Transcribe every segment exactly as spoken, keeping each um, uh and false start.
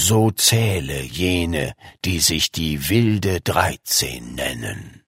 so zähle jene, die sich die wilde Dreizehn nennen.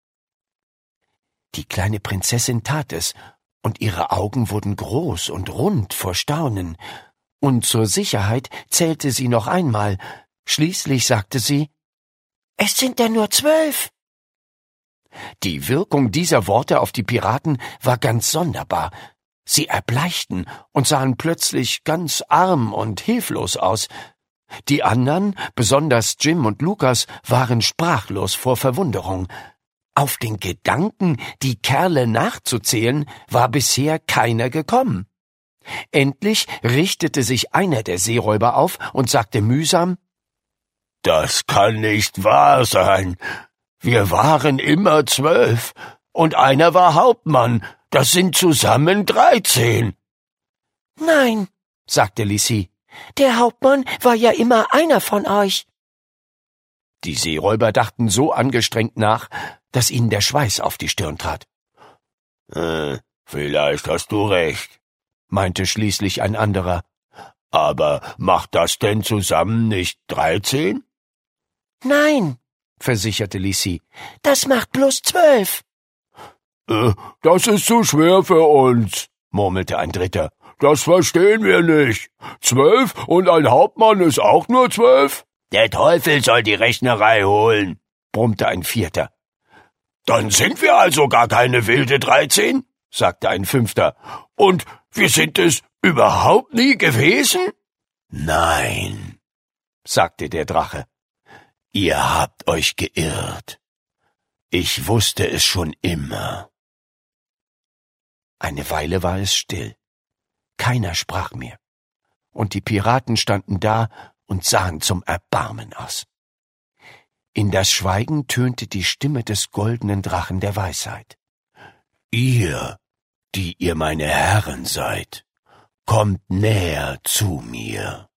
Die kleine Prinzessin tat es, und ihre Augen wurden groß und rund vor Staunen, und zur Sicherheit zählte sie noch einmal. Schließlich sagte sie: »Es sind denn nur zwölf!« Die Wirkung dieser Worte auf die Piraten war ganz sonderbar. Sie erbleichten und sahen plötzlich ganz arm und hilflos aus. Die anderen, besonders Jim und Lukas, waren sprachlos vor Verwunderung. Auf den Gedanken, die Kerle nachzuzählen, war bisher keiner gekommen. Endlich richtete sich einer der Seeräuber auf und sagte mühsam: »Das kann nicht wahr sein. Wir waren immer zwölf, und einer war Hauptmann. Das sind zusammen dreizehn.« »Nein«, sagte Lissi, »der Hauptmann war ja immer einer von euch.« Die Seeräuber dachten so angestrengt nach, dass ihnen der Schweiß auf die Stirn trat. »Äh, vielleicht hast du recht«, meinte schließlich ein anderer. »Aber macht das denn zusammen nicht dreizehn?« »Nein«, versicherte Lissi, »das macht bloß zwölf.« »Äh, das ist zu schwer für uns«, murmelte ein Dritter. »Das verstehen wir nicht. Zwölf und ein Hauptmann ist auch nur zwölf?« »Der Teufel soll die Rechnerei holen«, brummte ein Vierter. »Dann sind wir also gar keine wilde Dreizehn«, sagte ein Fünfter. »Und wir sind es überhaupt nie gewesen?« »Nein«, sagte der Drache, »ihr habt euch geirrt. Ich wusste es schon immer.« Eine Weile war es still. Keiner sprach mehr, und die Piraten standen da und sahen zum Erbarmen aus. In das Schweigen tönte die Stimme des goldenen Drachen der Weisheit. »Ihr, die ihr meine Herren seid, kommt näher zu mir.«